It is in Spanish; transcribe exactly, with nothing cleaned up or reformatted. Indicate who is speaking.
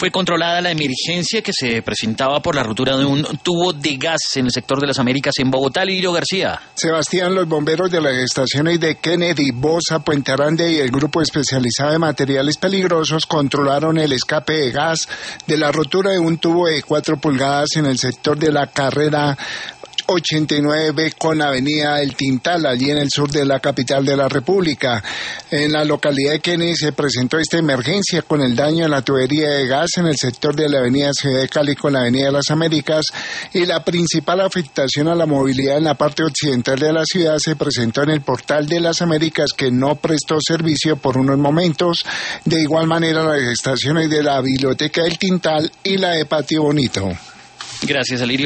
Speaker 1: Fue controlada la emergencia que se presentaba por la rotura de un tubo de gas en el sector de las Américas en Bogotá. Lirio García.
Speaker 2: Sebastián, los bomberos de las estaciones de Kennedy, Bosa, Puente Aranda y el grupo especializado de materiales peligrosos controlaron el escape de gas de la rotura de un tubo de cuatro pulgadas en el sector de la carrera ochenta y nueve B con Avenida El Tintal, allí en el sur de la capital de la República. En la localidad de Kennedy se presentó esta emergencia con el daño en la tubería de gas en el sector de la Avenida Ciudad de Cali con la Avenida de las Américas, y la principal afectación a la movilidad en la parte occidental de la ciudad se presentó en el Portal de las Américas, que no prestó servicio por unos momentos. De igual manera, las estaciones de la Biblioteca del Tintal y la de Patio Bonito.
Speaker 1: Gracias, Alirio.